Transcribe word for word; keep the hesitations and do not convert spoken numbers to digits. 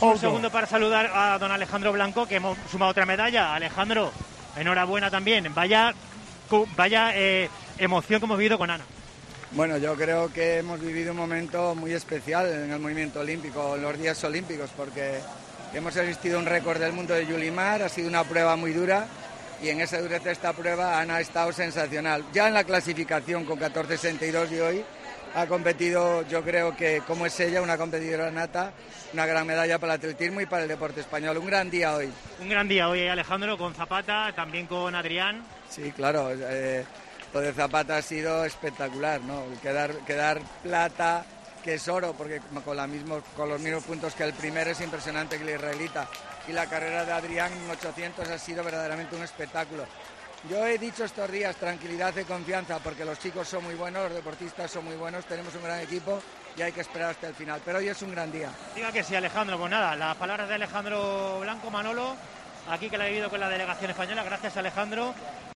Un segundo para saludar a don Alejandro Blanco, que hemos sumado otra medalla. Alejandro, enhorabuena también. Vaya, vaya eh, emoción que hemos vivido con Ana. Bueno, yo creo que hemos vivido un momento muy especial en el movimiento olímpico, en los días olímpicos, porque hemos asistido a un récord del mundo de Yulimar, ha sido una prueba muy dura y en esa dureza de esta prueba Ana ha estado sensacional. Ya en la clasificación con catorce sesenta y dos y hoy ha competido, yo creo que como es ella, una competidora nata, una gran medalla para el atletismo y para el deporte español. Un gran día hoy. Un gran día hoy, Alejandro, con Zapata, también con Adrián. Sí, claro, eh, lo de Zapata ha sido espectacular, ¿no? Quedar, quedar plata, que es oro, porque con, la mismo, con los mismos puntos que el primero es impresionante que el israelita. Y la carrera de Adrián en ochocientos ha sido verdaderamente un espectáculo. Yo he dicho estos días tranquilidad y confianza, porque los chicos son muy buenos, los deportistas son muy buenos, tenemos un gran equipo y hay que esperar hasta el final. Pero hoy es un gran día. Diga que sí, Alejandro. Pues nada, las palabras de Alejandro Blanco, Manolo, aquí que la ha vivido con la delegación española. Gracias, Alejandro.